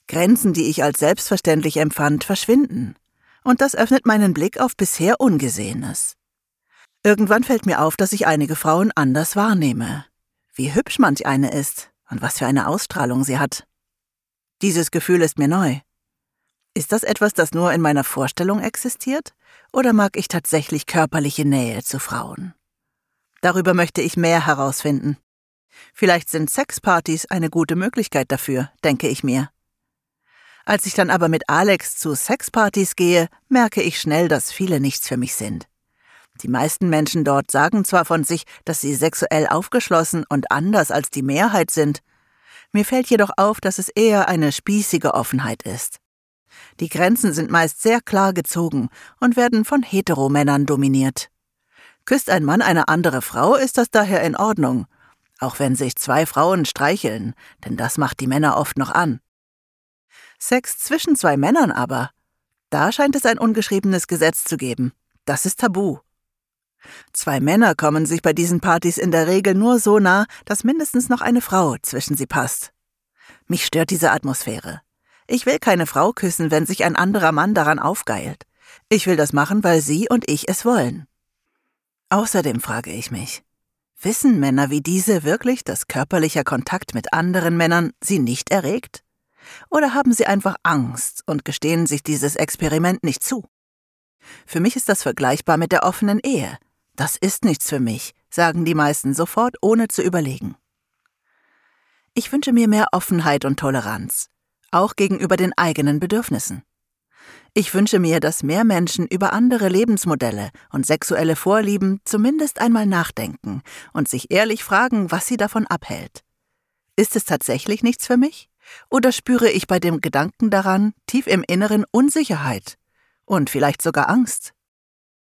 Grenzen, die ich als selbstverständlich empfand, verschwinden. Und das öffnet meinen Blick auf bisher Ungesehenes. Irgendwann fällt mir auf, dass ich einige Frauen anders wahrnehme. Wie hübsch manch eine ist und was für eine Ausstrahlung sie hat. Dieses Gefühl ist mir neu. Ist das etwas, das nur in meiner Vorstellung existiert? Oder mag ich tatsächlich körperliche Nähe zu Frauen? Darüber möchte ich mehr herausfinden. Vielleicht sind Sexpartys eine gute Möglichkeit dafür, denke ich mir. Als ich dann aber mit Alex zu Sexpartys gehe, merke ich schnell, dass viele nichts für mich sind. Die meisten Menschen dort sagen zwar von sich, dass sie sexuell aufgeschlossen und anders als die Mehrheit sind. Mir fällt jedoch auf, dass es eher eine spießige Offenheit ist. Die Grenzen sind meist sehr klar gezogen und werden von Heteromännern dominiert. Küsst ein Mann eine andere Frau, ist das daher in Ordnung, auch wenn sich zwei Frauen streicheln, denn das macht die Männer oft noch an. Sex zwischen zwei Männern aber, da scheint es ein ungeschriebenes Gesetz zu geben. Das ist tabu. Zwei Männer kommen sich bei diesen Partys in der Regel nur so nah, dass mindestens noch eine Frau zwischen sie passt. Mich stört diese Atmosphäre. Ich will keine Frau küssen, wenn sich ein anderer Mann daran aufgeilt. Ich will das machen, weil sie und ich es wollen. Außerdem frage ich mich, wissen Männer wie diese wirklich, dass körperlicher Kontakt mit anderen Männern sie nicht erregt? Oder haben sie einfach Angst und gestehen sich dieses Experiment nicht zu? Für mich ist das vergleichbar mit der offenen Ehe. Das ist nichts für mich, sagen die meisten sofort, ohne zu überlegen. Ich wünsche mir mehr Offenheit und Toleranz, auch gegenüber den eigenen Bedürfnissen. Ich wünsche mir, dass mehr Menschen über andere Lebensmodelle und sexuelle Vorlieben zumindest einmal nachdenken und sich ehrlich fragen, was sie davon abhält. Ist es tatsächlich nichts für mich? Oder spüre ich bei dem Gedanken daran tief im Inneren Unsicherheit und vielleicht sogar Angst?